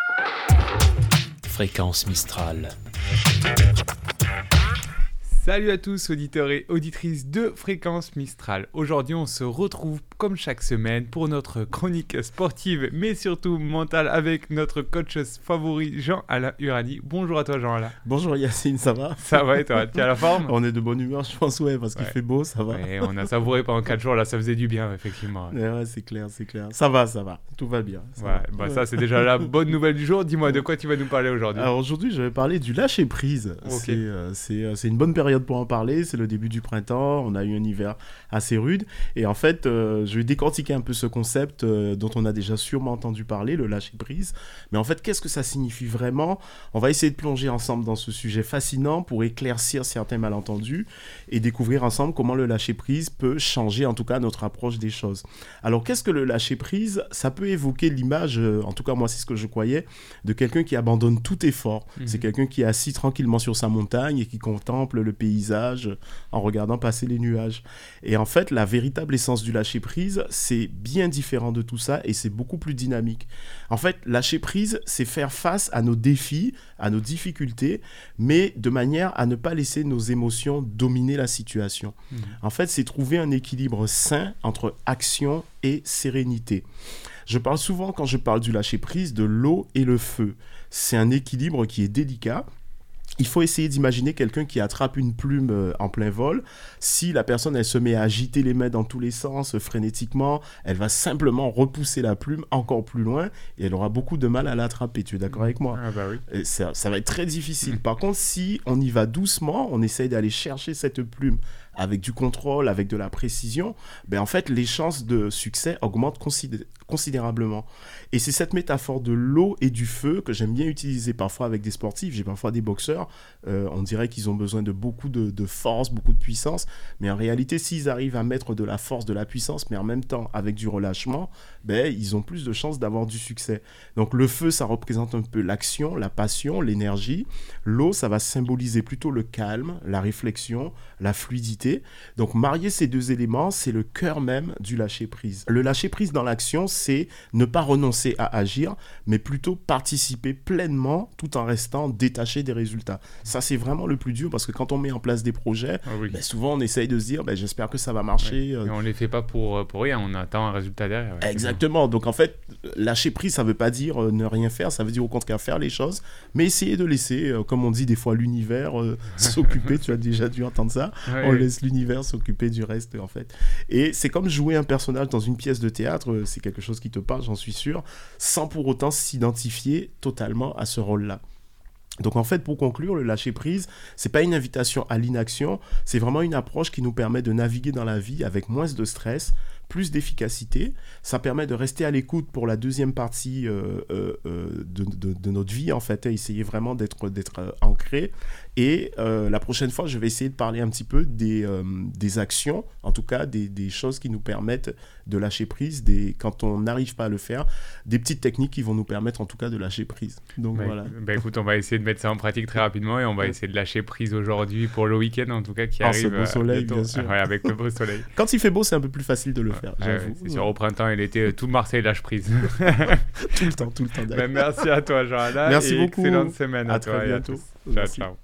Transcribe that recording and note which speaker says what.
Speaker 1: Fréquence Mistral.
Speaker 2: Salut à tous, auditeurs et auditrices de Fréquence Mistral. Aujourd'hui, on se retrouve comme chaque semaine pour notre chronique sportive, mais surtout mentale, avec notre coach favori, Jean-Alain Urani. Bonjour à toi, Jean-Alain.
Speaker 3: Bonjour Yacine, ça va?
Speaker 2: Ça va et toi? Tu es à la forme?
Speaker 3: On est de bonne humeur, je pense, parce qu'il fait beau, ça va.
Speaker 2: Ouais, on a savouré pendant 4 jours, là, ça faisait du bien, effectivement.
Speaker 3: Ouais, c'est clair. Ça va, tout va bien.
Speaker 2: Ça, c'est déjà la bonne nouvelle du jour. Dis-moi, de quoi tu vas nous parler aujourd'hui?
Speaker 3: Alors aujourd'hui, je vais parler du lâcher-prise.
Speaker 2: Okay.
Speaker 3: C'est une bonne période pour en parler, c'est le début du printemps, on a eu un hiver assez rude, et en fait, je vais décortiquer un peu ce concept dont on a déjà sûrement entendu parler, le lâcher-prise. Mais en fait, qu'est-ce que ça signifie vraiment? On va essayer de plonger ensemble dans ce sujet fascinant pour éclaircir certains malentendus et découvrir ensemble comment le lâcher-prise peut changer, en tout cas, notre approche des choses. Alors, qu'est-ce que le lâcher-prise? Ça peut évoquer l'image, en tout cas, moi, c'est ce que je croyais, de quelqu'un qui abandonne tout effort. C'est quelqu'un qui est assis tranquillement sur sa montagne et qui contemple le paysage en regardant passer les nuages. Et en fait, la véritable essence du lâcher-prise, c'est bien différent de tout ça et c'est beaucoup plus dynamique. En fait, lâcher-prise, c'est faire face à nos défis, à nos difficultés, mais de manière à ne pas laisser nos émotions dominer la situation. En fait, c'est trouver un équilibre sain entre action et sérénité. Je parle souvent, quand je parle du lâcher-prise, de l'eau et le feu. C'est un équilibre qui est délicat. Il faut essayer d'imaginer quelqu'un qui attrape une plume en plein vol. Si la personne, elle se met à agiter les mains dans tous les sens, frénétiquement, elle va simplement repousser la plume encore plus loin et elle aura beaucoup de mal à l'attraper. Tu es d'accord avec moi?
Speaker 2: Ah bah oui.
Speaker 3: Et ça va être très difficile. Par contre, si on y va doucement, on essaye d'aller chercher cette plume avec du contrôle, avec de la précision, en fait, les chances de succès augmentent considérablement. Et c'est cette métaphore de l'eau et du feu que j'aime bien utiliser parfois avec des sportifs. J'ai parfois des boxeurs, on dirait qu'ils ont besoin de beaucoup de force, beaucoup de puissance, mais en réalité, s'ils arrivent à mettre de la force, de la puissance, mais en même temps avec du relâchement, ils ont plus de chances d'avoir du succès. Donc le feu, ça représente un peu l'action, la passion, l'énergie. L'eau, ça va symboliser plutôt le calme, la réflexion, la fluidité. Donc marier ces deux éléments, c'est le cœur même du lâcher-prise. Le lâcher-prise dans l'action, c'est ne pas renoncer à agir, mais plutôt participer pleinement tout en restant détaché des résultats. Ça, c'est vraiment le plus dur parce que quand on met en place des projets, souvent on essaye de se dire j'espère que ça va marcher.
Speaker 2: Et on ne les fait pas pour rien, on attend un résultat derrière.
Speaker 3: Exactement. Donc en fait, lâcher-prise, ça ne veut pas dire ne rien faire, ça veut dire au contraire faire les choses, mais essayer de laisser, comme on dit des fois, l'univers s'occuper. Tu as déjà dû entendre ça. On laisse l'univers s'occuper du reste, en fait. Et c'est comme jouer un personnage dans une pièce de théâtre, c'est quelque chose qui te parle, j'en suis sûr, sans pour autant s'identifier totalement à ce rôle-là. Donc en fait, pour conclure, le lâcher-prise, c'est pas une invitation à l'inaction, c'est vraiment une approche qui nous permet de naviguer dans la vie avec moins de stress, plus d'efficacité. Ça permet de rester à l'écoute pour la deuxième partie de notre vie, en fait, et essayer vraiment d'être ancré. Et la prochaine fois, je vais essayer de parler un petit peu des actions, en tout cas des choses qui nous permettent de lâcher prise, quand on n'arrive pas à le faire, des petites techniques qui vont nous permettre en tout cas de lâcher prise. Donc voilà.
Speaker 2: Écoute, on va essayer de mettre ça en pratique très rapidement et on va essayer de lâcher prise aujourd'hui pour le week-end en tout cas qui arrive.
Speaker 3: Ce beau soleil, bien sûr.
Speaker 2: Ouais, avec le beau soleil.
Speaker 3: Quand il fait beau, c'est un peu plus facile de le faire, j'avoue.
Speaker 2: C'est sûr, au printemps et l'été, tout Marseille lâche prise.
Speaker 3: tout le temps.
Speaker 2: Merci à toi, Jean-Alain.
Speaker 3: Merci beaucoup.
Speaker 2: Excellente semaine à toi
Speaker 3: très bientôt.
Speaker 2: et à tous. Ciao.